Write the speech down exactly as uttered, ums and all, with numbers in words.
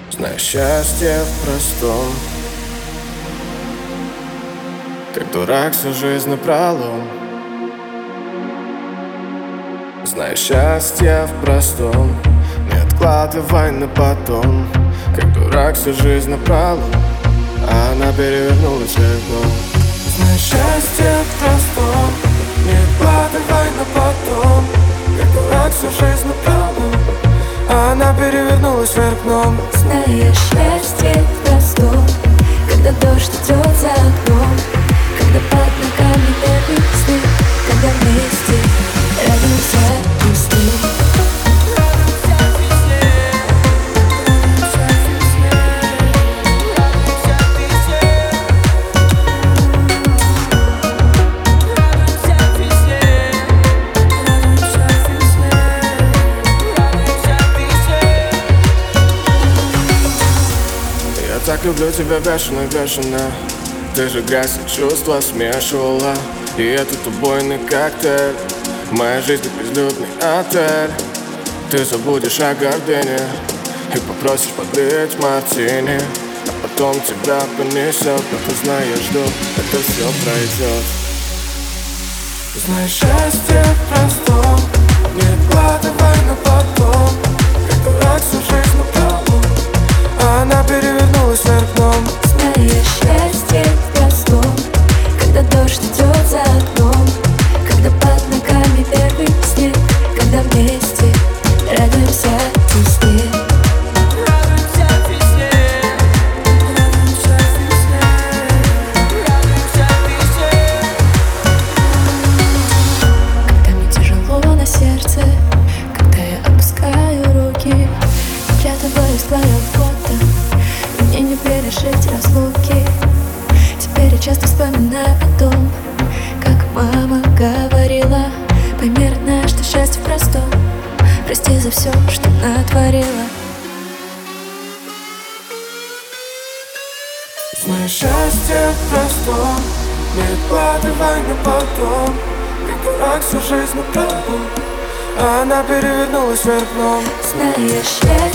Знаю счастье в простом, как дурак всю жизнь напролом. Знаю счастье в простом, не откладывай на потом, как дурак всю жизнь напролом, а она перевернулась вверх дном. Знаю счастье в простом, не откладывай на потом, как дурак всю жизнь напролом, а она перевернулась вверх дном. Знаешь, счастье в простом, когда дождь идет за окном, когда под ногами первый снег, когда вместе радуемся весне. Я так люблю тебя бешено-бешено, ты же грязь и чувства смешивала, и этот убойный коктейль в моей жизни безлюдный отель. Ты забудешь о гордыне и попросишь подлить мартини, а потом тебя понесет, но ты знаешь, жду, это все пройдет. Знаешь, счастье в простом, не откладывай на потом, как дурак всю жизнь напролом, а она перевернулась вверх дном. Знаешь, счастье в простом, когда дождь идет за окном, когда под ногами первый снег, когда вместе радуемся весне. Когда мне тяжело на сердце, когда я опускаю руки, вглядываюсь в твое фото, мне не пережить разлуки. Теперь я часто вспоминаю о том, как мама говорила: пойми, родная, что счастье в простом, прости за все, что натворила. Знаешь, счастье в простом, не откладывай на потом, как дурак всю жизнь напролом, а она перевернулась вверх дном. Знаешь, счастье